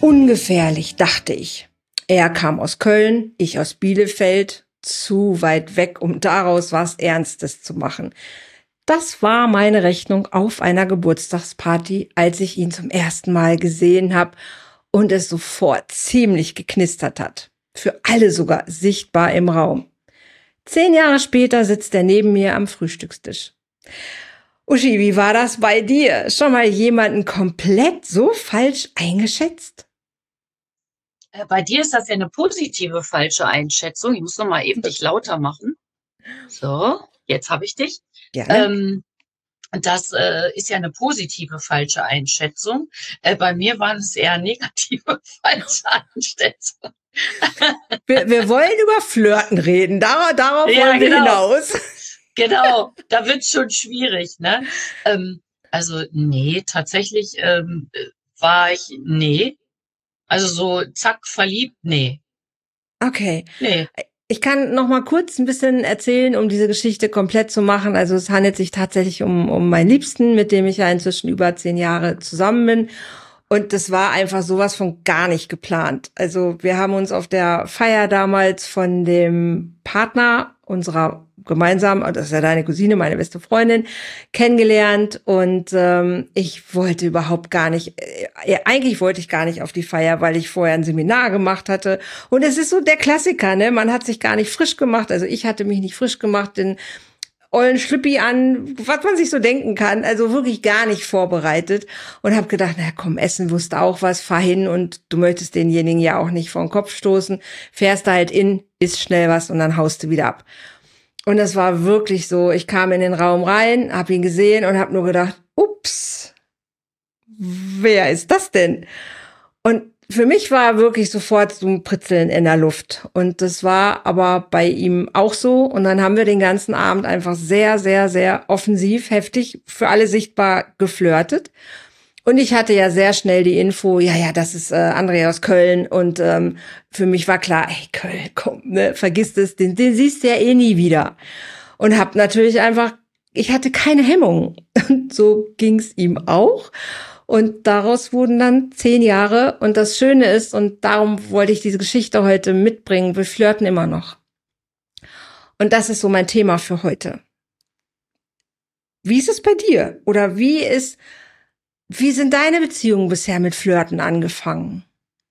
Ungefährlich, dachte ich. Er kam aus Köln, ich aus Bielefeld, zu weit weg, um daraus was Ernstes zu machen. Das war meine Rechnung auf einer Geburtstagsparty, als ich ihn zum ersten Mal gesehen habe und es sofort ziemlich geknistert hat. Für alle sogar sichtbar im Raum. 10 Jahre später sitzt er neben mir am Frühstückstisch. Uschi, wie war das bei dir? Schon mal jemanden komplett so falsch eingeschätzt? Bei dir ist das ja eine positive falsche Einschätzung. Ich muss noch mal eben dich lauter machen. So, jetzt habe ich dich. Gerne. Das ist ja eine positive falsche Einschätzung. Bei mir waren es eher negative falsche Einschätzungen. Wir wollen über Flirten reden. Darauf Ja, wollen wir genau. hinaus. Genau, da wird's schon schwierig, ne? Also nee, tatsächlich war ich nee. Also so zack verliebt, nee. Okay. Nee. Ich kann noch mal kurz ein bisschen erzählen, um diese Geschichte komplett zu machen. Also es handelt sich tatsächlich um meinen Liebsten, mit dem ich ja inzwischen über 10 Jahre zusammen bin. Und das war einfach sowas von gar nicht geplant. Also wir haben uns auf der Feier damals von dem Partner unserer gemeinsamen, das ist ja deine Cousine, meine beste Freundin, kennengelernt. Und ich wollte überhaupt gar nicht, eigentlich wollte ich gar nicht auf die Feier, weil ich vorher ein Seminar gemacht hatte. Und es ist so der Klassiker, ne? Man hat sich gar nicht frisch gemacht. Also ich hatte mich nicht frisch gemacht, den ollen Schlüppi an, was man sich so denken kann, also wirklich gar nicht vorbereitet und habe gedacht, na komm, Essen wusste auch was, fahr hin und du möchtest denjenigen ja auch nicht vor den Kopf stoßen, fährst da halt in, isst schnell was und dann haust du wieder ab. Und das war wirklich so, ich kam in den Raum rein, habe ihn gesehen und habe nur gedacht, ups, wer ist das denn? Und für mich war wirklich sofort so ein Pritzeln in der Luft. Und das war aber bei ihm auch so. Und dann haben wir den ganzen Abend einfach sehr, sehr, sehr offensiv, heftig, für alle sichtbar geflirtet. Und ich hatte ja sehr schnell die Info, ja, das ist André aus Köln. Und für mich war klar, ey, Köln, komm, ne, vergiss das, den siehst du ja eh nie wieder. Und hab natürlich einfach, ich hatte keine Hemmung. Und so ging's ihm auch. Und daraus wurden dann 10 Jahre. Und das Schöne ist, und darum wollte ich diese Geschichte heute mitbringen, wir flirten immer noch. Und das ist so mein Thema für heute. Wie ist es bei dir? Oder wie sind deine Beziehungen bisher mit Flirten angefangen?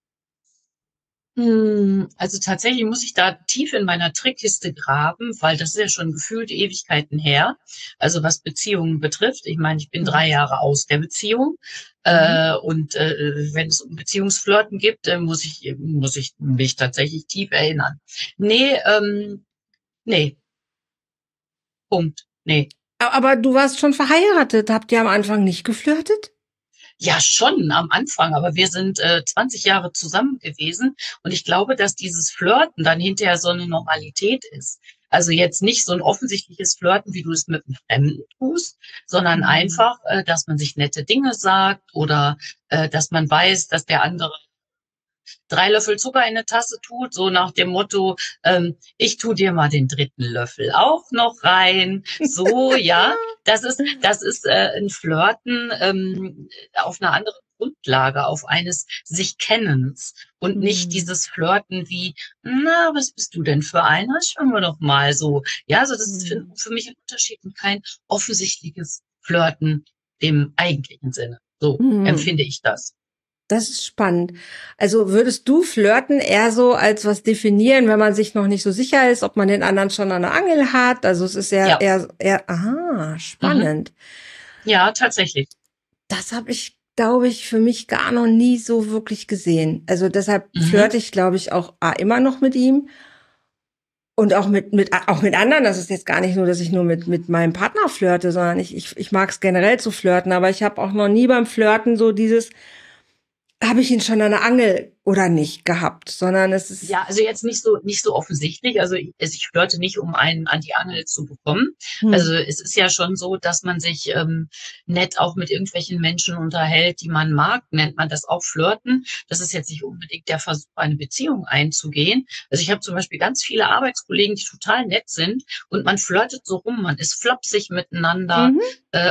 Also tatsächlich muss ich da tief in meiner Trickkiste graben, weil das ist ja schon gefühlt Ewigkeiten her. Also was Beziehungen betrifft. Ich meine, ich bin 3 Jahre aus der Beziehung. Und wenn es um Beziehungsflirten gibt, muss ich mich tatsächlich tief erinnern. Nee, nee, Punkt. Nee. Aber du warst schon verheiratet. Habt ihr am Anfang nicht geflirtet? Ja, schon am Anfang, aber wir sind 20 Jahre zusammen gewesen und ich glaube, dass dieses Flirten dann hinterher so eine Normalität ist. Also jetzt nicht so ein offensichtliches Flirten, wie du es mit einem Fremden tust, sondern einfach, dass man sich nette Dinge sagt oder dass man weiß, dass der andere 3 Löffel Zucker in eine Tasse tut, so nach dem Motto, ich tu dir mal den 3. Löffel auch noch rein. So, ja, das ist ein Flirten auf einer anderen Grundlage, auf eines sich Kennens und nicht dieses Flirten wie, na, was bist du denn für einer? Schauen wir doch mal so. Ja, also das ist für mich ein Unterschied und kein offensichtliches Flirten im eigentlichen Sinne. So empfinde ich das. Das ist spannend. Also würdest du Flirten eher so als was definieren, wenn man sich noch nicht so sicher ist, ob man den anderen schon an der Angel hat? Also es ist ja eher, aha, spannend. Ja, tatsächlich. Das habe ich, glaube ich, für mich gar noch nie so wirklich gesehen. Also deshalb flirte ich, glaube ich, auch immer noch mit ihm. Und auch auch mit anderen. Das ist jetzt gar nicht nur, dass ich nur mit meinem Partner flirte, sondern ich mag es generell zu flirten. Aber ich habe auch noch nie beim Flirten so dieses, habe ich ihn schon an der Angel oder nicht gehabt, sondern es ist, Ja, also jetzt nicht so offensichtlich. Also ich flirte nicht, um einen an die Angel zu bekommen. hm, Also es ist ja schon so, dass man sich nett auch mit irgendwelchen Menschen unterhält, die man mag, nennt man das auch Flirten. Das ist jetzt nicht unbedingt der Versuch, eine Beziehung einzugehen. Also ich habe zum Beispiel ganz viele Arbeitskollegen, die total nett sind und man flirtet so rum, man ist flapsig miteinander, mhm,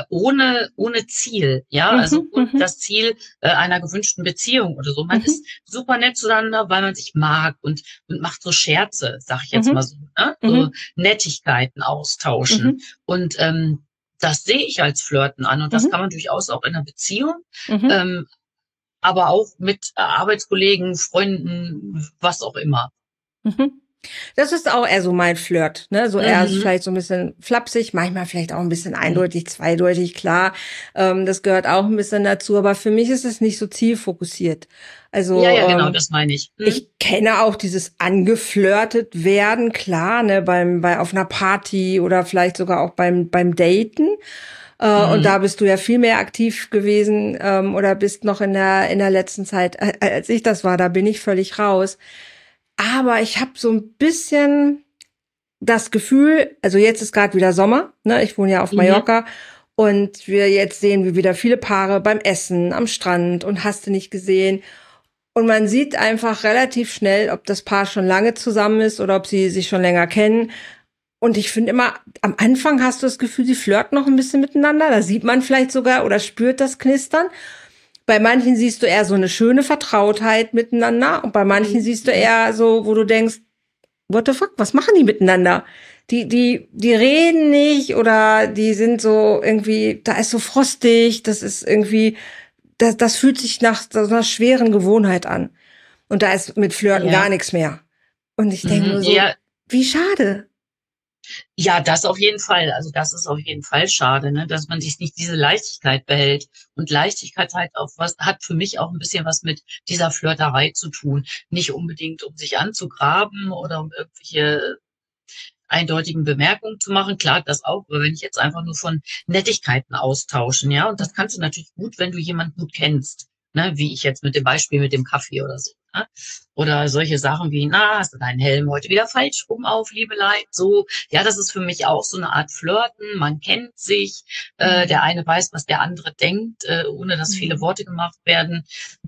ohne Ziel, ja, also mhm, ohne mhm, das Ziel einer gewünschten Beziehung oder so. Man mhm, ist super nett zueinander, weil man sich mag und macht so Scherze, sag ich jetzt mal mhm, so, ne? So mhm, Nettigkeiten austauschen. mhm, Und das sehe ich als Flirten an und das mhm, kann man durchaus auch in einer Beziehung, mhm, ähm, aber auch mit Arbeitskollegen, Freunden, was auch immer. mhm. Das ist auch eher so mein Flirt, ne? So eher Mhm. vielleicht so ein bisschen flapsig, manchmal vielleicht auch ein bisschen eindeutig, zweideutig, klar. Das gehört auch ein bisschen dazu, aber für mich ist es nicht so zielfokussiert. Ja, Also ja, genau, das meine ich. ich kenne auch dieses angeflirtet werden, klar, ne, bei auf einer Party oder vielleicht sogar auch beim Daten. Und Mhm. da bist du ja viel mehr aktiv gewesen, oder bist noch in der letzten Zeit, als ich das war. Da bin ich völlig raus. Aber ich habe so ein bisschen das Gefühl, also jetzt ist gerade wieder Sommer, ne? Ich wohne ja auf Mhm. Mallorca und wir jetzt sehen wir wieder viele Paare beim Essen am Strand und hast du nicht gesehen. Und man sieht einfach relativ schnell, ob das Paar schon lange zusammen ist oder ob sie sich schon länger kennen. Und ich finde immer, am Anfang hast du das Gefühl, sie flirten noch ein bisschen miteinander. Da sieht man vielleicht sogar oder spürt das Knistern. Bei manchen siehst du eher so eine schöne Vertrautheit miteinander. Und bei manchen Mhm. siehst du eher so, wo du denkst, what the fuck, was machen die miteinander? Die reden nicht oder die sind so irgendwie, da ist so frostig, das ist irgendwie, das fühlt sich nach so einer schweren Gewohnheit an. Und da ist mit Flirten gar Ja. nichts mehr. Und ich denke Mhm. nur so, Ja, wie schade. ja, das auf jeden Fall. Also das ist auf jeden Fall schade, ne, dass man sich nicht diese Leichtigkeit behält. Und Leichtigkeit hat für mich auch ein bisschen was mit dieser Flirterei zu tun. Nicht unbedingt, um sich anzugraben oder um irgendwelche eindeutigen Bemerkungen zu machen. Klar, das auch. Aber wenn ich jetzt einfach nur von Nettigkeiten austauschen, ja, und das kannst du natürlich gut, wenn du jemanden gut kennst, ne, wie ich jetzt mit dem Beispiel mit dem Kaffee oder so. Ne? Oder solche Sachen wie, na, hast du deinen Helm heute wieder falsch rum auf, Liebeleid? So, ja, das ist für mich auch so eine Art Flirten. Man kennt sich, der Mhm. eine weiß, was der andere denkt, ohne dass viele Mhm. Worte gemacht werden.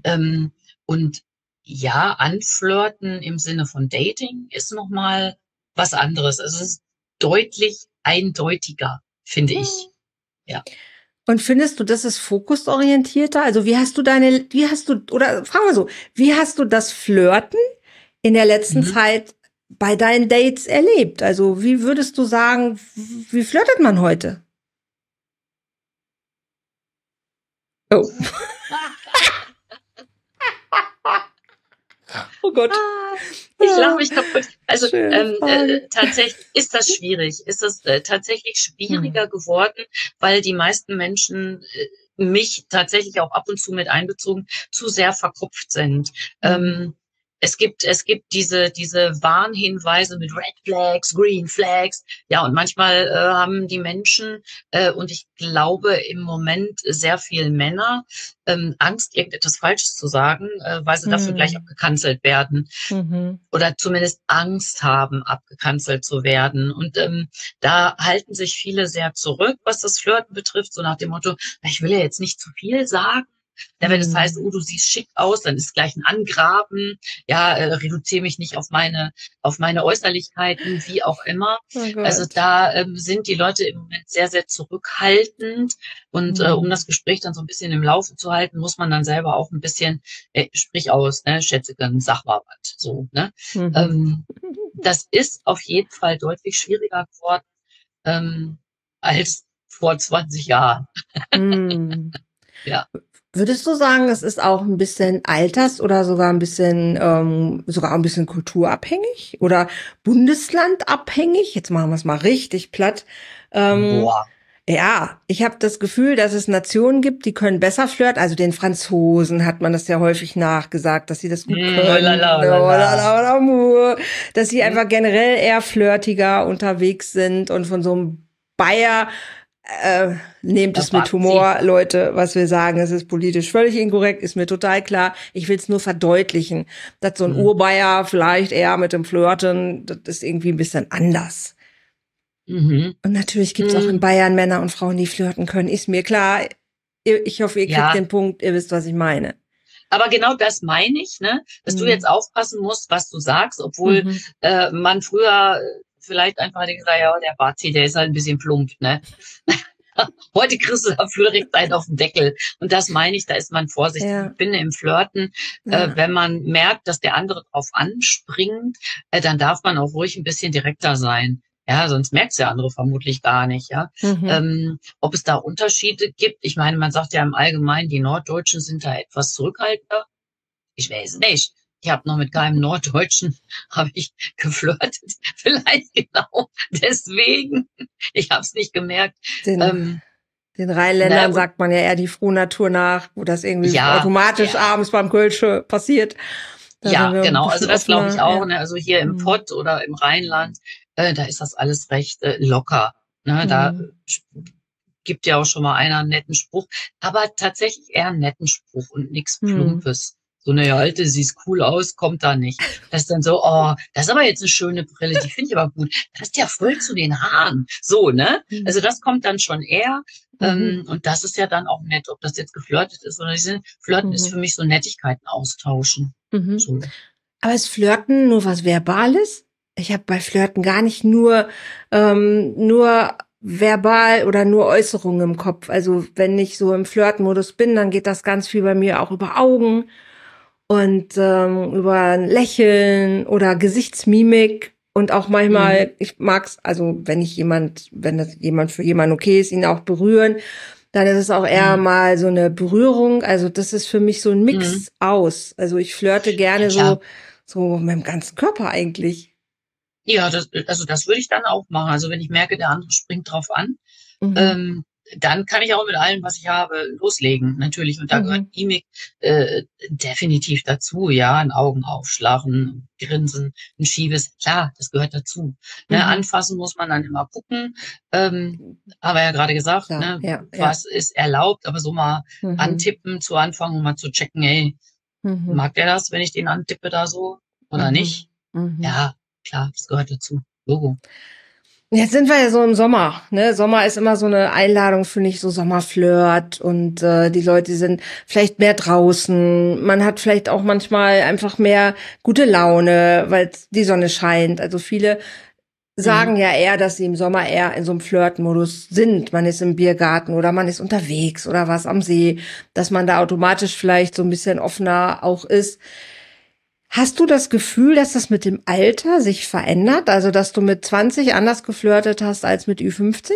Und ja, anflirten im Sinne von Dating ist nochmal was anderes. Also es ist deutlich eindeutiger, finde ich. Ja. Und findest du, das ist fokusorientierter? Also wie hast du, oder fragen wir so, wie hast du das Flirten in der letzten Mhm. Zeit bei deinen Dates erlebt? Also wie würdest du sagen, wie flirtet man heute? Oh. Oh Gott. Ich lache Ah, mich kaputt. Also schöne Frage. tatsächlich ist das schwierig. Ist das tatsächlich Hm. schwieriger geworden, weil die meisten Menschen mich tatsächlich auch ab und zu mit einbezogen zu sehr verkopft sind. Hm. Es gibt diese Warnhinweise mit Red Flags, Green Flags. Ja, und manchmal haben die Menschen, und ich glaube im Moment sehr viel Männer, Angst, irgendetwas Falsches zu sagen, weil sie dafür gleich Hm. abgekanzelt werden Mhm. oder zumindest Angst haben, abgekanzelt zu werden. Und da halten sich viele sehr zurück, was das Flirten betrifft, so nach dem Motto, ich will ja jetzt nicht zu viel sagen. Ja, wenn es heißt, Hm. oh, du siehst schick aus, dann ist gleich ein Angraben. Ja, reduziere mich nicht auf meine Äußerlichkeiten, wie auch immer. Oh Also Gott. da sind die Leute im Moment sehr, sehr zurückhaltend. Und um Hm. das Gespräch dann so ein bisschen im Laufe zu halten, muss man dann selber auch ein bisschen, sprich aus, ne, Schätzigen, sag mal was, so, ne. Mhm. Ähm, Das ist auf jeden Fall deutlich schwieriger geworden als vor 20 Jahren. Hm. Ja. Würdest du sagen, es ist auch ein bisschen alters- oder sogar ein bisschen kulturabhängig oder bundeslandabhängig? Jetzt machen wir es mal richtig platt. Ähm, Boah. ja, ich habe das Gefühl, dass es Nationen gibt, die können besser flirten. Also den Franzosen hat man das ja häufig nachgesagt, dass sie das gut Oh la la, können. oh la Oh la. la la la mu. Dass sie Hm. einfach generell eher flirtiger unterwegs sind und von so einem Bayer Nehmt es mit Humor, Leute, was wir sagen. Es ist politisch völlig inkorrekt, ist mir total klar. Ich will es nur verdeutlichen, dass so ein Urbayer vielleicht eher mit dem Flirten, das ist irgendwie ein bisschen anders. Und natürlich gibt es auch in Bayern Männer und Frauen, die flirten können, ist mir klar. Ich hoffe, ihr kriegt den Punkt, ihr wisst, was ich meine. Aber genau das meine ich, ne? Dass du jetzt aufpassen musst, was du sagst, obwohl man früher vielleicht einfach hätte gesagt, ja, der Bazi, der ist halt ein bisschen plump, ne? Heute kriegst du dafür direkt einen auf den Deckel. Und das meine ich, da ist man vorsichtig. Ich finde im Flirten, wenn man merkt, dass der andere drauf anspringt, dann darf man auch ruhig ein bisschen direkter sein. Ja, sonst merkt's der andere vermutlich gar nicht, ja. Ob es da Unterschiede gibt, ich meine, man sagt ja im Allgemeinen, die Norddeutschen sind da etwas zurückhaltender. Ich weiß nicht. Ich habe noch mit keinem Norddeutschen habe ich geflirtet. Vielleicht genau deswegen. Ich habe es nicht gemerkt. Den Rheinländern sagt man ja eher die Frohnatur nach, wo das irgendwie automatisch abends beim Kölsch passiert. Ja, genau. Also das glaube ich auch. Ne? Also hier im Pott oder im Rheinland, da ist das alles recht locker. Ne? Da gibt ja auch schon mal einer einen netten Spruch. Aber tatsächlich eher einen netten Spruch und nichts Plumpes. So eine Alte, siehst cool aus, kommt da nicht. Das ist dann so, oh, das ist aber jetzt eine schöne Brille, die finde ich aber gut. Das ist ja voll zu den Haaren. So, ne? Also das kommt dann schon eher. Und das ist ja dann auch nett, ob das jetzt geflirtet ist oder nicht. Flirten ist für mich so Nettigkeiten austauschen. So. Aber ist Flirten nur was Verbales? Ich habe bei Flirten gar nicht nur verbal oder nur Äußerungen im Kopf. Also wenn ich so im Flirtmodus bin, dann geht das ganz viel bei mir auch über Augen und über ein Lächeln oder Gesichtsmimik. Und auch manchmal, ich mag's, also wenn das jemand für jemanden okay ist, ihn auch berühren, dann ist es auch eher mal so eine Berührung. Also das ist für mich so ein Mix aus. Also ich flirte gerne so mit dem ganzen Körper eigentlich. Ja, das würde ich dann auch machen. Also wenn ich merke, der andere springt drauf an, dann kann ich auch mit allem, was ich habe, loslegen, natürlich. Und da gehört Mimik definitiv dazu, ja. Ein Augenaufschlagen, ein Grinsen, ein Schiebes, klar, das gehört dazu. Ne, anfassen muss man dann immer gucken. Aber ja gerade gesagt, was ist erlaubt, aber so mal antippen zu Anfang, um mal zu checken, ey, mag der das, wenn ich den antippe da so oder nicht? Ja, klar, das gehört dazu. Logo. Jetzt sind wir ja so im Sommer, ne? Sommer ist immer so eine Einladung, finde ich, so Sommerflirt und die Leute sind vielleicht mehr draußen. Man hat vielleicht auch manchmal einfach mehr gute Laune, weil die Sonne scheint. Also viele sagen ja eher, dass sie im Sommer eher in so einem Flirtmodus sind. Man ist im Biergarten oder man ist unterwegs oder was am See, dass man da automatisch vielleicht so ein bisschen offener auch ist. Hast du das Gefühl, dass das mit dem Alter sich verändert? Also, dass du mit 20 anders geflirtet hast als mit Ü50?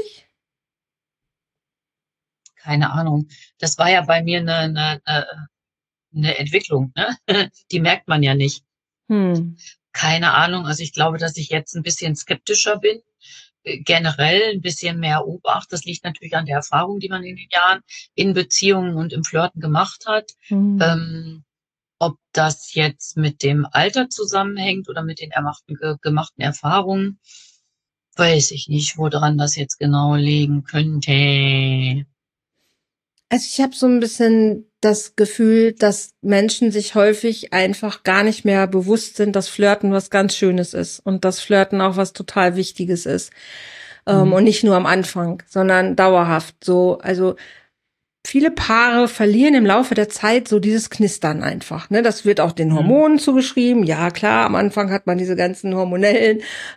Keine Ahnung. Das war ja bei mir eine Entwicklung, ne? Die merkt man ja nicht. Keine Ahnung. Also ich glaube, dass ich jetzt ein bisschen skeptischer bin. Generell ein bisschen mehr Obacht. Das liegt natürlich an der Erfahrung, die man in den Jahren in Beziehungen und im Flirten gemacht hat. Ob das jetzt mit dem Alter zusammenhängt oder mit den gemachten Erfahrungen, weiß ich nicht, woran das jetzt genau liegen könnte. Also ich habe so ein bisschen das Gefühl, dass Menschen sich häufig einfach gar nicht mehr bewusst sind, dass Flirten was ganz Schönes ist und dass Flirten auch was total Wichtiges ist. Und nicht nur am Anfang, sondern dauerhaft. So, also viele Paare verlieren im Laufe der Zeit so dieses Knistern einfach. Ne? Das wird auch den Hormonen zugeschrieben. Ja, klar, am Anfang hat man diese ganzen hormonellen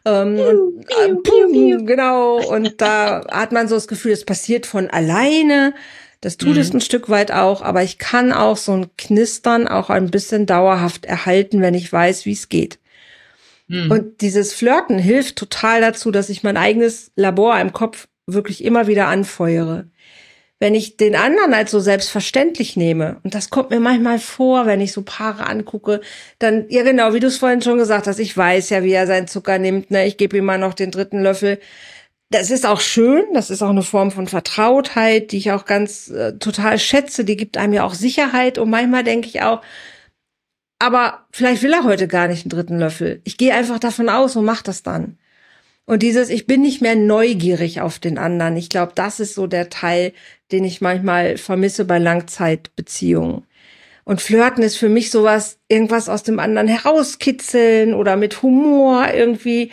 genau. Und da hat man so das Gefühl, es passiert von alleine. Das tut es ein Stück weit auch. Aber ich kann auch so ein Knistern auch ein bisschen dauerhaft erhalten, wenn ich weiß, wie es geht. Und dieses Flirten hilft total dazu, dass ich mein eigenes Labor im Kopf wirklich immer wieder anfeuere. Wenn ich den anderen als so selbstverständlich nehme, und das kommt mir manchmal vor, wenn ich so Paare angucke, dann, ja genau, wie du es vorhin schon gesagt hast, ich weiß ja, wie er seinen Zucker nimmt, ne, ich gebe ihm mal noch den 3. Löffel. Das ist auch schön, das ist auch eine Form von Vertrautheit, die ich auch ganz total schätze, die gibt einem ja auch Sicherheit und manchmal denke ich auch, aber vielleicht will er heute gar nicht einen 3. Löffel. Ich gehe einfach davon aus und mach das dann. Und ich bin nicht mehr neugierig auf den anderen. Ich glaube, das ist so der Teil, den ich manchmal vermisse bei Langzeitbeziehungen. Und Flirten ist für mich sowas, irgendwas aus dem anderen herauskitzeln oder mit Humor irgendwie,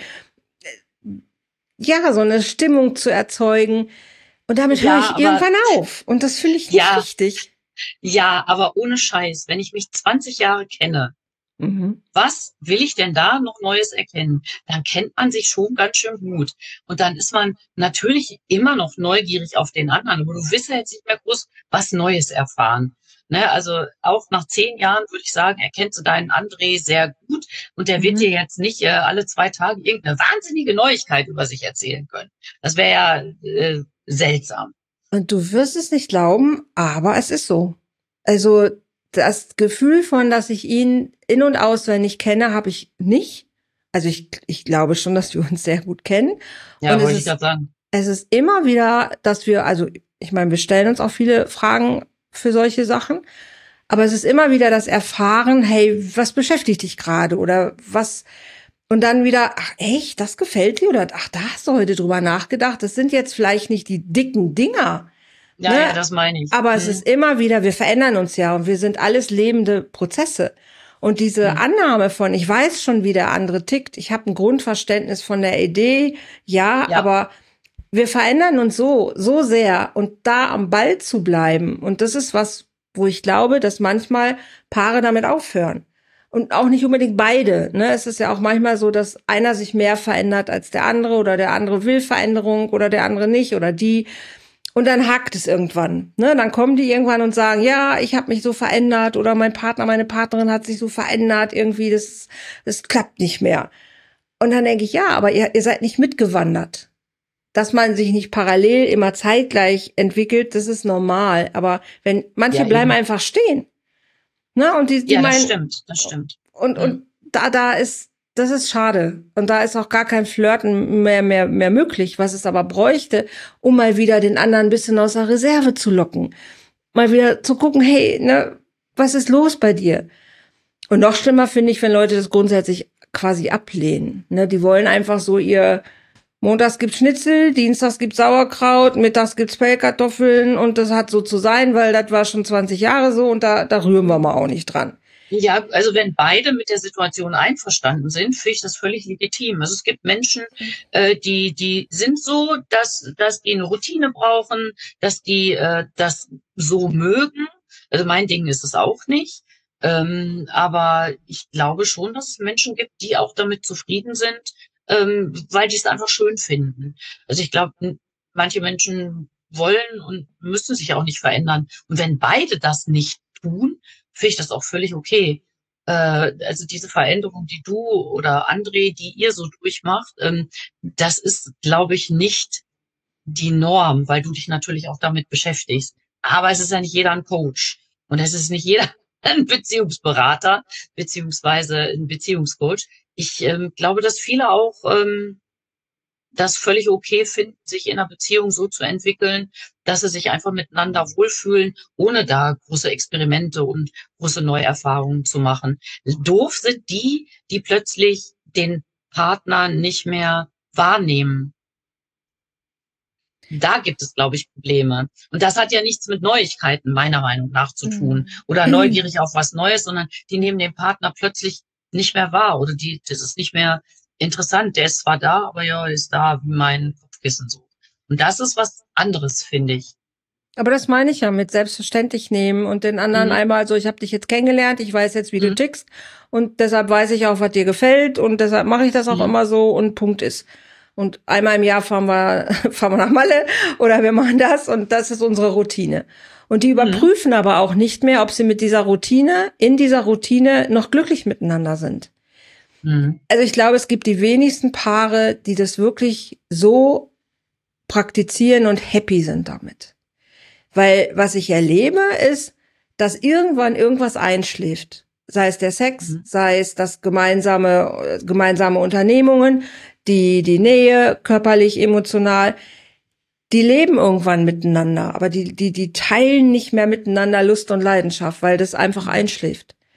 ja, so eine Stimmung zu erzeugen. Und damit höre ich irgendwann auf. Und das finde ich nicht richtig. Ja, aber ohne Scheiß, wenn ich mich 20 Jahre kenne, was will ich denn da noch Neues erkennen? Dann kennt man sich schon ganz schön gut. Und dann ist man natürlich immer noch neugierig auf den anderen, aber du wirst ja jetzt nicht mehr groß was Neues erfahren. Ne, also auch nach 10 Jahren würde ich sagen, erkennst du deinen André sehr gut und der wird dir jetzt nicht alle 2 Tage irgendeine wahnsinnige Neuigkeit über sich erzählen können. Das wäre ja seltsam. Und du wirst es nicht glauben, aber es ist so. Also das Gefühl von, dass ich ihn in- und auswendig kenne, habe ich nicht. Also ich glaube schon, dass wir uns sehr gut kennen. Ja, wollte ich gerade sagen. Es ist immer wieder, dass wir, also ich meine, wir stellen uns auch viele Fragen für solche Sachen, aber es ist immer wieder das Erfahren, hey, was beschäftigt dich gerade oder was, und dann wieder, ach echt, das gefällt dir oder ach, da hast du heute drüber nachgedacht. Das sind jetzt vielleicht nicht die dicken Dinger. Ja, ja, das meine ich. Aber es ist immer wieder, wir verändern uns ja und wir sind alles lebende Prozesse. Und diese Annahme von, ich weiß schon, wie der andere tickt, ich habe ein Grundverständnis von der Idee, ja, aber wir verändern uns so sehr und da am Ball zu bleiben. Und das ist was, wo ich glaube, dass manchmal Paare damit aufhören. Und auch nicht unbedingt beide. Ne? Es ist ja auch manchmal so, dass einer sich mehr verändert als der andere oder der andere will Veränderung oder der andere nicht oder die. Und dann hakt es irgendwann. Ne? Dann kommen die irgendwann und sagen, ja, ich habe mich so verändert oder mein Partner, meine Partnerin hat sich so verändert. Irgendwie, das klappt nicht mehr. Und dann denke ich, ja, aber ihr seid nicht mitgewandert. Dass man sich nicht parallel immer zeitgleich entwickelt, das ist normal. Aber wenn manche bleiben einfach stehen. Ne? Und die meinen, das stimmt. Und das ist schade. Und da ist auch gar kein Flirten mehr möglich, was es aber bräuchte, um mal wieder den anderen ein bisschen aus der Reserve zu locken. Mal wieder zu gucken, hey, ne, was ist los bei dir? Und noch schlimmer finde ich, wenn Leute das grundsätzlich quasi ablehnen. Ne, die wollen einfach so montags gibt's Schnitzel, dienstags gibt's Sauerkraut, mittags gibt's Pellkartoffeln und das hat so zu sein, weil das war schon 20 Jahre so und da rühren wir mal auch nicht dran. Ja, also wenn beide mit der Situation einverstanden sind, finde ich das völlig legitim. Also es gibt Menschen, die sind so, dass die eine Routine brauchen, dass die das so mögen. Also mein Ding ist es auch nicht. Aber ich glaube schon, dass es Menschen gibt, die auch damit zufrieden sind, weil die es einfach schön finden. Also ich glaube, manche Menschen wollen und müssen sich auch nicht verändern. Und wenn beide das nicht tun, finde ich das auch völlig okay. Also diese Veränderung, die du oder André, die ihr so durchmacht, das ist, glaube ich, nicht die Norm, weil du dich natürlich auch damit beschäftigst. Aber es ist ja nicht jeder ein Coach und es ist nicht jeder ein Beziehungsberater beziehungsweise ein Beziehungscoach. Ich glaube, dass viele auch das völlig okay finden, sich in einer Beziehung so zu entwickeln, dass sie sich einfach miteinander wohlfühlen, ohne da große Experimente und große Neuerfahrungen zu machen. Doof sind die, die plötzlich den Partner nicht mehr wahrnehmen. Da gibt es, glaube ich, Probleme. Und das hat ja nichts mit Neuigkeiten, meiner Meinung nach, zu tun. Oder neugierig auf was Neues, sondern die nehmen den Partner plötzlich nicht mehr wahr. Oder das ist nicht mehr interessant. Der ist zwar da, aber ja, ist da wie mein Kopfkissen so. Und das ist was anderes, finde ich. Aber das meine ich ja mit selbstverständlich nehmen und den anderen einmal so, ich habe dich jetzt kennengelernt, ich weiß jetzt, wie du tickst und deshalb weiß ich auch, was dir gefällt und deshalb mache ich das auch immer so und Punkt ist. Und einmal im Jahr fahren wir nach Malle oder wir machen das und das ist unsere Routine. Und die überprüfen aber auch nicht mehr, ob sie mit in dieser Routine noch glücklich miteinander sind. Also ich glaube, es gibt die wenigsten Paare, die das wirklich so praktizieren und happy sind damit. Weil was ich erlebe, ist, dass irgendwann irgendwas einschläft. Sei es der Sex, sei es das gemeinsame Unternehmungen, die Nähe, körperlich, emotional. Die leben irgendwann miteinander, aber die teilen nicht mehr miteinander Lust und Leidenschaft, weil das einfach einschläft.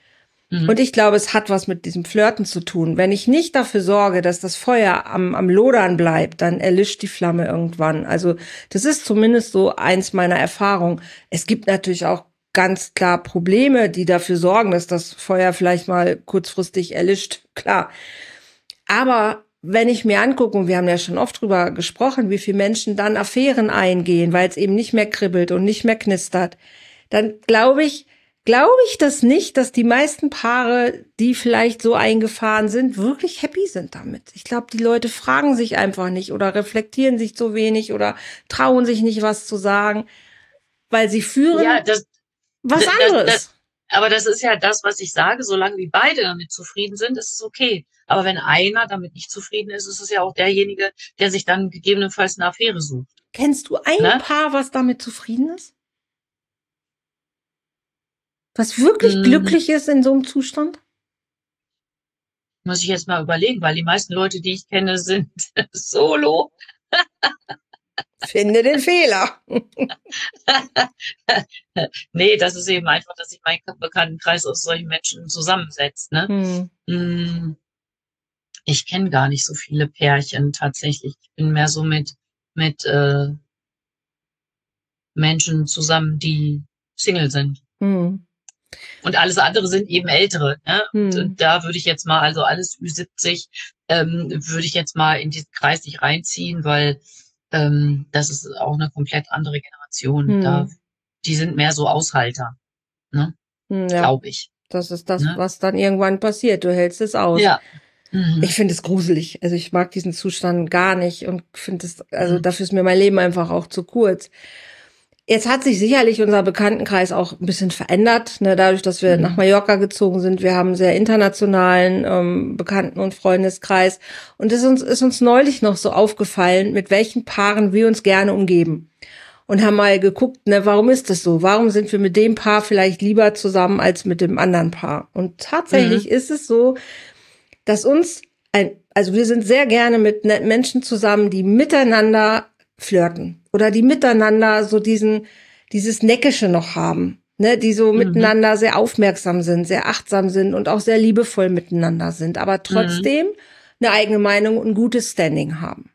Und ich glaube, es hat was mit diesem Flirten zu tun. Wenn ich nicht dafür sorge, dass das Feuer am Lodern bleibt, dann erlischt die Flamme irgendwann. Also das ist zumindest so eins meiner Erfahrungen. Es gibt natürlich auch ganz klar Probleme, die dafür sorgen, dass das Feuer vielleicht mal kurzfristig erlischt. Klar. Aber wenn ich mir angucke, und wir haben ja schon oft drüber gesprochen, wie viele Menschen dann Affären eingehen, weil es eben nicht mehr kribbelt und nicht mehr knistert, dann glaube ich das nicht, dass die meisten Paare, die vielleicht so eingefahren sind, wirklich happy sind damit. Ich glaube, die Leute fragen sich einfach nicht oder reflektieren sich zu wenig oder trauen sich nicht, was zu sagen, weil sie führen was anderes. Aber das ist ja das, was ich sage, solange die beide damit zufrieden sind, ist es okay. Aber wenn einer damit nicht zufrieden ist, ist es ja auch derjenige, der sich dann gegebenenfalls eine Affäre sucht. Kennst du ein Paar, was damit zufrieden ist? Was wirklich glücklich ist in so einem Zustand? Muss ich jetzt mal überlegen, weil die meisten Leute, die ich kenne, sind solo. Finde den Fehler. Nee, das ist eben einfach, dass sich mein Bekanntenkreis aus solchen Menschen zusammensetzt. Ne? Ich kenne gar nicht so viele Pärchen tatsächlich. Ich bin mehr so mit Menschen zusammen, die Single sind. Und alles andere sind eben Ältere. Ne? Und da würde ich jetzt mal, also alles Ü70, würde ich jetzt mal in diesen Kreis nicht reinziehen, weil das ist auch eine komplett andere Generation. Die sind mehr so Aushalter, ne? Glaube ich. Das ist das, was dann irgendwann passiert. Du hältst es aus. Ja. Ich finde es gruselig. Also ich mag diesen Zustand gar nicht und finde es, also dafür ist mir mein Leben einfach auch zu kurz. Jetzt hat sich sicherlich unser Bekanntenkreis auch ein bisschen verändert, ne, dadurch, dass wir nach Mallorca gezogen sind. Wir haben einen sehr internationalen Bekannten- und Freundeskreis. Und es ist uns neulich noch so aufgefallen, mit welchen Paaren wir uns gerne umgeben. Und haben mal geguckt, ne, warum ist das so? Warum sind wir mit dem Paar vielleicht lieber zusammen als mit dem anderen Paar? Und tatsächlich ist es so, dass also wir sind sehr gerne mit Menschen zusammen, die miteinander flirten oder die miteinander so dieses Neckische noch haben, ne, die so miteinander sehr aufmerksam sind, sehr achtsam sind und auch sehr liebevoll miteinander sind, aber trotzdem eine eigene Meinung und ein gutes Standing haben.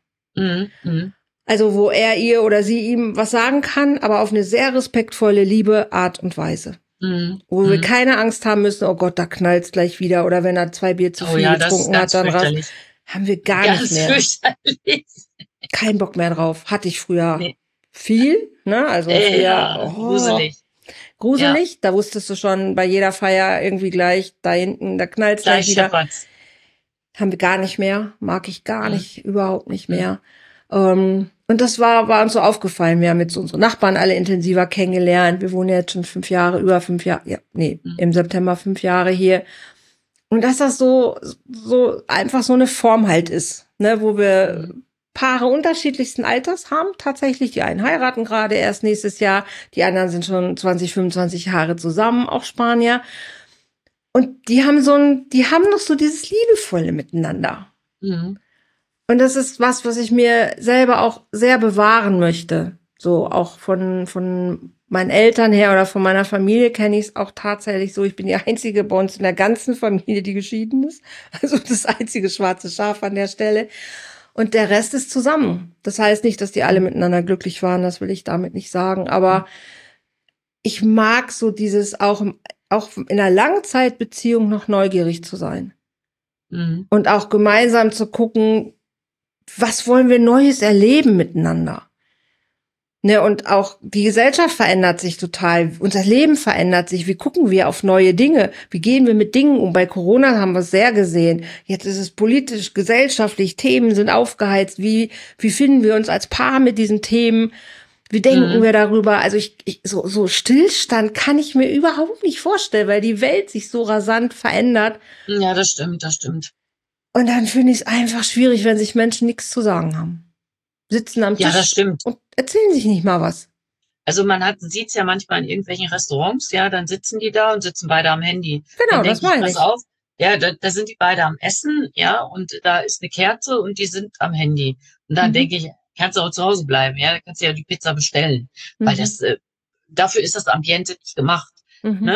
Also wo er ihr oder sie ihm was sagen kann, aber auf eine sehr respektvolle, liebe Art und Weise. Wo wir keine Angst haben müssen, oh Gott, da knallt's gleich wieder. Oder wenn er 2 Bier zu viel getrunken hat, dann haben wir gar nicht mehr. Fürchterlich. Kein Bock mehr drauf. Hatte ich früher viel, ne? Also früher, gruselig. Gruselig. Ja. Da wusstest du schon bei jeder Feier irgendwie gleich, da hinten, da knallt's gleich wieder. Scheppert's. Haben wir gar nicht mehr. Mag ich gar nicht, überhaupt nicht mehr. Und das war uns so aufgefallen. Wir haben jetzt unsere Nachbarn alle intensiver kennengelernt. Wir wohnen jetzt schon über 5 Jahre, im September 5 Jahre hier. Und dass das so einfach so eine Form halt ist, ne, wo wir Paare unterschiedlichsten Alters haben. Tatsächlich, die einen heiraten gerade erst nächstes Jahr, die anderen sind schon 20, 25 Jahre zusammen, auch Spanier. Und die haben noch so dieses Liebevolle miteinander. Und das ist was ich mir selber auch sehr bewahren möchte. So auch von meinen Eltern her oder von meiner Familie kenne ich es auch tatsächlich so. Ich bin die einzige bei uns in der ganzen Familie, die geschieden ist. Also das einzige schwarze Schaf an der Stelle. Und der Rest ist zusammen. Das heißt nicht, dass die alle miteinander glücklich waren. Das will ich damit nicht sagen. Aber ich mag so dieses auch in einer Langzeitbeziehung noch neugierig zu sein. Und auch gemeinsam zu gucken, was wollen wir Neues erleben miteinander? Ne, und auch die Gesellschaft verändert sich total. Unser Leben verändert sich. Wie gucken wir auf neue Dinge? Wie gehen wir mit Dingen um? Bei Corona haben wir es sehr gesehen. Jetzt ist es politisch, gesellschaftlich. Themen sind aufgeheizt. Wie finden wir uns als Paar mit diesen Themen? Wie denken wir darüber? Also so Stillstand kann ich mir überhaupt nicht vorstellen, weil die Welt sich so rasant verändert. Ja, das stimmt. Und dann finde ich es einfach schwierig, wenn sich Menschen nichts zu sagen haben. Sitzen am Tisch das stimmt. und erzählen sich nicht mal was. Also man sieht's ja manchmal in irgendwelchen Restaurants, ja, dann sitzen die da und sitzen beide am Handy. Genau, das meine ich. Pass auf, ja, da sind die beide am Essen, ja, und da ist eine Kerze und die sind am Handy. Und dann denke ich, kannst du auch zu Hause bleiben, ja, da kannst du ja die Pizza bestellen. Weil dafür ist das Ambiente nicht gemacht. Ne?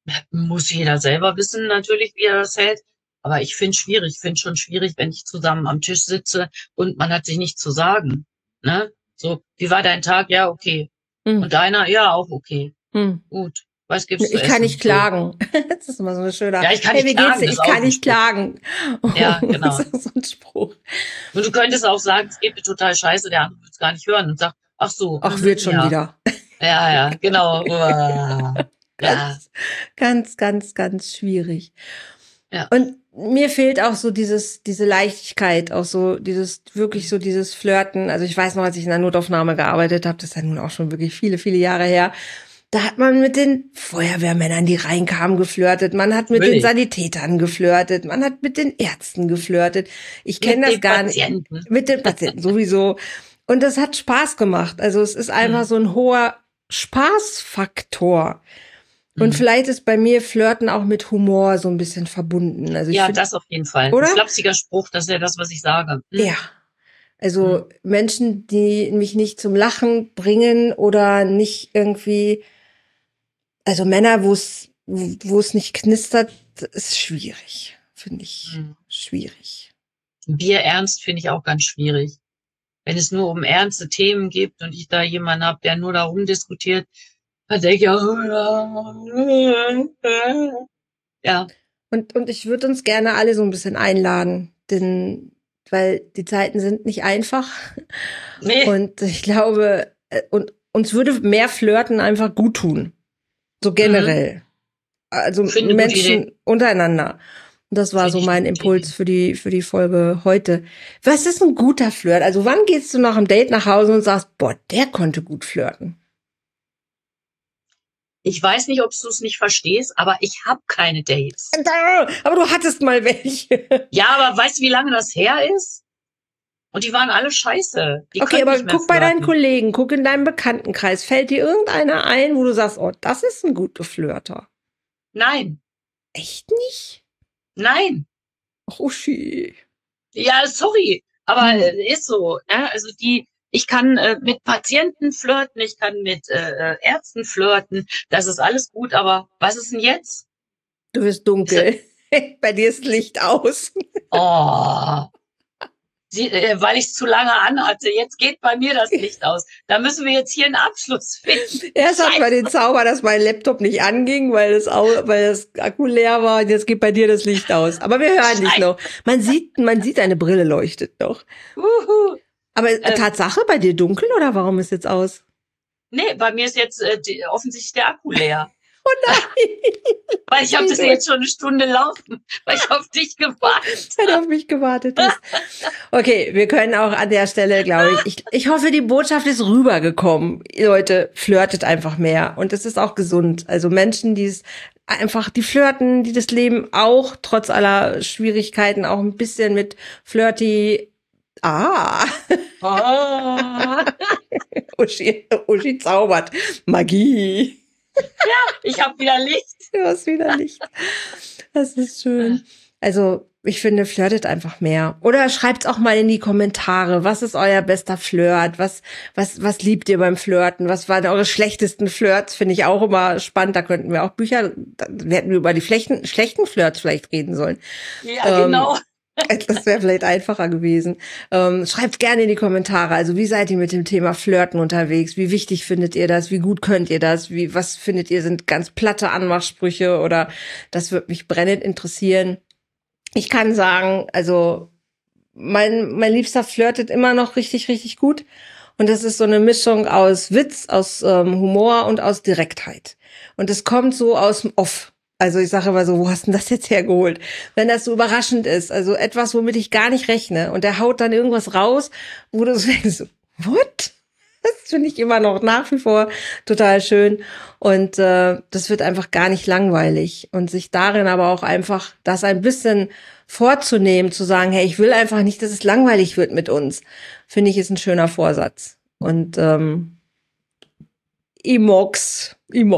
Muss jeder selber wissen, natürlich, wie er das hält. Aber ich finde schon schwierig, wenn ich zusammen am Tisch sitze und man hat sich nichts zu sagen. Ne? So, wie war dein Tag? Ja, okay. Hm. Und deiner? Ja, auch okay. Hm. Gut. Was gibt's zu Ich kann essen? nicht So. klagen. Das ist immer so ein schöner, Ja, ich kann hey, nicht wie geht's klagen, dir? das Ich ist auch kann ein nicht Spruch. klagen. Ja, Das genau. ist so ein Spruch. Und du könntest auch sagen, es geht mir total scheiße, der andere will es gar nicht hören und sagt, ach so, Ach, wird schon ja. wieder. Ja, ja, genau. Uah. Ja, Ganz, ganz, ganz schwierig. ja. Und mir fehlt auch so diese Leichtigkeit, auch so wirklich so dieses Flirten. Also ich weiß noch, als ich in der Notaufnahme gearbeitet habe, das ist ja nun auch schon wirklich viele, viele Jahre her. Da hat man mit den Feuerwehrmännern, die reinkamen, geflirtet. Man hat mit den Natürlich. Sanitätern geflirtet. Man hat mit den Ärzten geflirtet. Ich kenne Mit das den gar nicht. Patienten. Mit den Patienten sowieso. Und das hat Spaß gemacht. Also es ist einfach so ein hoher Spaßfaktor. Und vielleicht ist bei mir Flirten auch mit Humor so ein bisschen verbunden. Also ich Ja, finde, das auf jeden Fall. Ein oder? flapsiger Spruch, das ist ja das, was ich sage. Ja. Hm. Also Menschen, die mich nicht zum Lachen bringen oder nicht irgendwie, also Männer, wo es nicht knistert, ist schwierig. Finde ich schwierig. Bierernst finde ich auch ganz schwierig. Wenn es nur um ernste Themen geht und ich da jemanden habe, der nur darum diskutiert, dann denke ich auch, ja, Und ich würde uns gerne alle so ein bisschen einladen, denn, weil die Zeiten sind nicht einfach. nee, Und ich glaube, und uns würde mehr Flirten einfach gut tun. So generell. Also finde eine gute Idee. Menschen untereinander. Und das war Finde so ich eine mein gute Impuls Idee. für die Folge heute. Was ist ein guter Flirt? Also wann gehst du nach einem Date nach Hause und sagst, boah, der konnte gut flirten? Ich weiß nicht, ob du es nicht verstehst, aber ich habe keine Dates. Aber du hattest mal welche. Ja, aber weißt du, wie lange das her ist? Und die waren alle scheiße. Die Okay, können aber nicht mehr guck bei deinen flirten. Kollegen, guck in deinem Bekanntenkreis. Fällt dir irgendeiner ein, wo du sagst, oh, das ist ein guter Flirter? Nein, Echt nicht? nein. Ach, Uschi. Ja, sorry, aber ist so. Ne? Also ich kann mit Patienten flirten, ich kann mit Ärzten flirten. Das ist alles gut, aber was ist denn jetzt? Du bist Ist, dunkel. Bei dir ist Licht aus. oh, weil ich es zu lange anhatte. Jetzt geht bei mir das Licht aus. Da müssen wir jetzt hier einen Abschluss finden. Erst hatten wir den Zauber, dass mein Laptop nicht anging, weil das Akku leer war. Und jetzt geht bei dir das Licht aus. Aber wir hören dich noch. Man sieht, deine Brille leuchtet noch. Aber Tatsache, bei dir dunkel oder warum ist jetzt aus? Nee, bei mir ist jetzt offensichtlich der Akku leer. Oh nein! Weil ich habe das jetzt schon eine Stunde laufen, weil ich auf dich gewartet Weil du auf mich gewartet hast. Okay, wir können auch an der Stelle, glaube ich hoffe, die Botschaft ist rübergekommen. Leute, flirtet einfach mehr. Und es ist auch gesund. Also Menschen, die flirten, die das Leben auch trotz aller Schwierigkeiten auch ein bisschen mit flirty. Uschi zaubert. Magie. Ja, ich habe wieder Licht. Du hast wieder Licht. Das ist schön. Also, ich finde, flirtet einfach mehr. Oder schreibt's auch mal in die Kommentare. Was ist euer bester Flirt? Was liebt ihr beim Flirten? Was waren eure schlechtesten Flirts? Finde ich auch immer spannend. Da könnten wir auch wir hätten über die schlechten Flirts vielleicht reden sollen. Ja, genau. Das wäre vielleicht einfacher gewesen. Schreibt gerne in die Kommentare. Also wie seid ihr mit dem Thema Flirten unterwegs? Wie wichtig findet ihr das? Wie gut könnt ihr das? Was findet ihr sind ganz platte Anmachsprüche? Oder das würde mich brennend interessieren. Ich kann sagen, also mein Liebster flirtet immer noch richtig, richtig gut. Und das ist so eine Mischung aus Witz, aus Humor und aus Direktheit. Und es kommt so aus dem Off. Also ich sage immer so, wo hast du denn das jetzt hergeholt? Wenn das so überraschend ist, also etwas, womit ich gar nicht rechne und der haut dann irgendwas raus, wo du so denkst, what? Das finde ich immer noch nach wie vor total schön und das wird einfach gar nicht langweilig und sich darin aber auch einfach das ein bisschen vorzunehmen, zu sagen, hey, ich will einfach nicht, dass es langweilig wird mit uns, finde ich, ist ein schöner Vorsatz. Und Imox.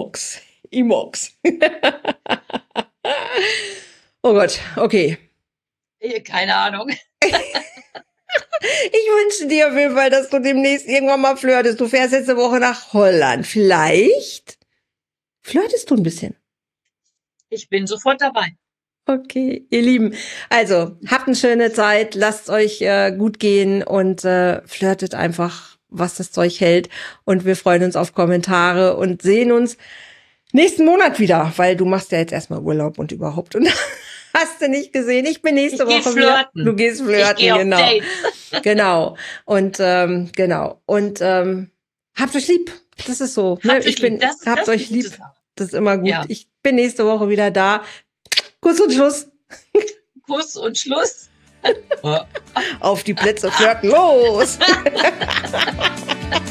Oh Gott, okay. Keine Ahnung. Ich wünsche dir auf jeden Fall, dass du demnächst irgendwann mal flirtest. Du fährst jetzt eine Woche nach Holland. Vielleicht flirtest du ein bisschen. Ich bin sofort dabei. Okay, ihr Lieben. Also, habt eine schöne Zeit, lasst euch gut gehen und flirtet einfach, was das Zeug hält. Und wir freuen uns auf Kommentare und sehen uns nächsten Monat wieder, weil du machst ja jetzt erstmal Urlaub und überhaupt. Und hast du nicht gesehen? Ich bin nächste Woche wieder. Du gehst flirten, genau. Genau. Und genau. Und habt euch lieb. Das ist so. Ne? Habt euch lieb. Das ist immer gut. Ja. Ich bin nächste Woche wieder da. Kuss und Schluss. Kuss und Schluss. Auf die Plätze flirten. Los.